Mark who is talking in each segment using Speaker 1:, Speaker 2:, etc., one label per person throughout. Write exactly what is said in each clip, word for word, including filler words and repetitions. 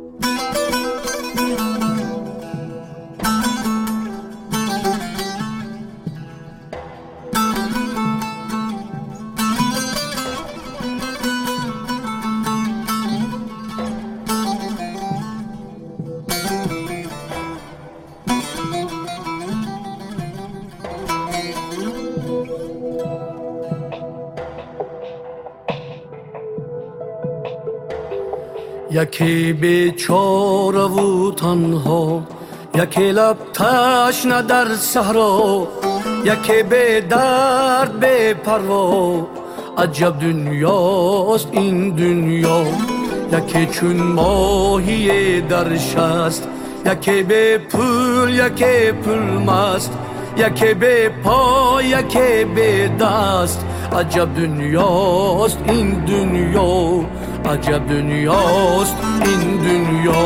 Speaker 1: یکی بیچاره و تنها، یکی لب تشنه در صحرا، یکی بی درد بی پروا. عجب دنیاست این دنیا، یکی چون ماهی در شست، یکی بی پول یکی پول مست، یکی بی پا یکی بی دست. عجب دنیاست این دنیا، عجب دنیاست این دنیا.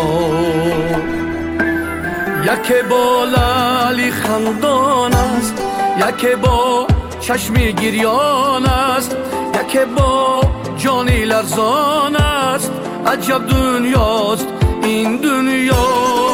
Speaker 1: یکی با لعلی خندان است، یکی با چشمی گریان است، یکی با جانی لرزان است. عجب دنیاست این دنیا.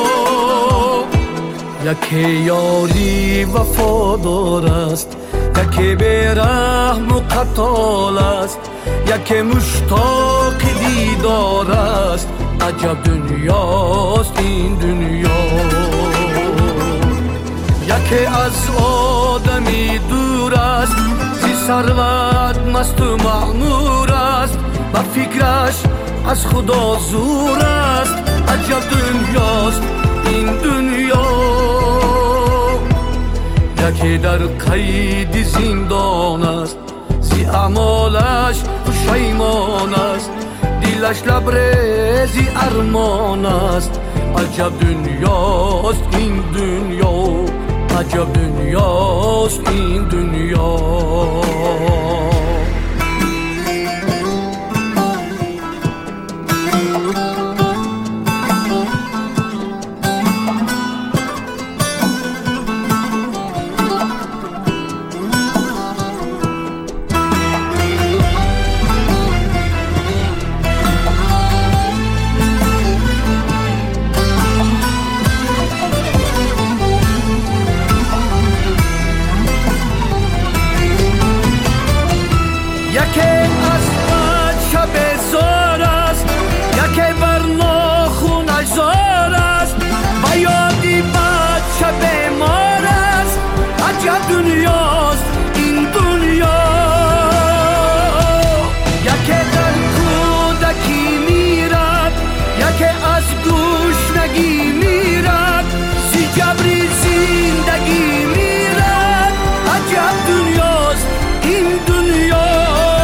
Speaker 1: یکی یاری وفادار است، یکی بیرحم و قتال است، یکی مشتاق دیدار است. عجب دنیاست این دنیا. یکی از آدمی دور است، زی ثروت مست و مغرور است، و فکرش از خدا زور است. عجب دنیاست این دنیا. یکی در قید زندان است، زی اعمالش پشیمان است، دلش لبریزی ارمان است. عجب دنیاست این دنیا، عجب دنیاست این دنیا. یکی از بچه بزار است، یکی بر ناخونش زار است، و یادی بچه بیمار است. عجب دنیاست این دنیا. یکی در کودکی میرد، یکی از گشنگی میرد، زی جبری زندگی میرد. عجب دنیاست این دنیا.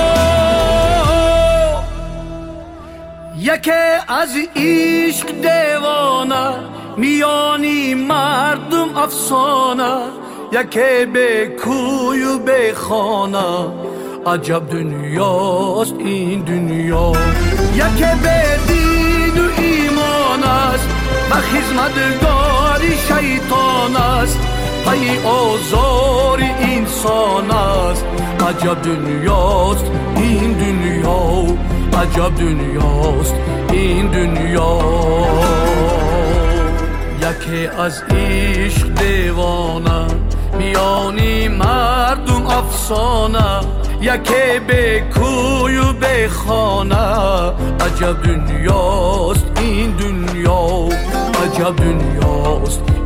Speaker 1: یکی از عشق دیوانه، میانی مردم افسانه، یکی به کوی و به خانه. عجب دنیاست این دنیا. یکی به دین و ایمان است، و خدمتگاری شیطان است، پی آزار انسان است. عجب دنیاست این دنیا، عجب دنیاست این دنیا. یکی از عشق دیوانه، میانی مردم افسانه، یکی به کوی و به خانه. عجب دنیاست این دنیا، عجب دنیاست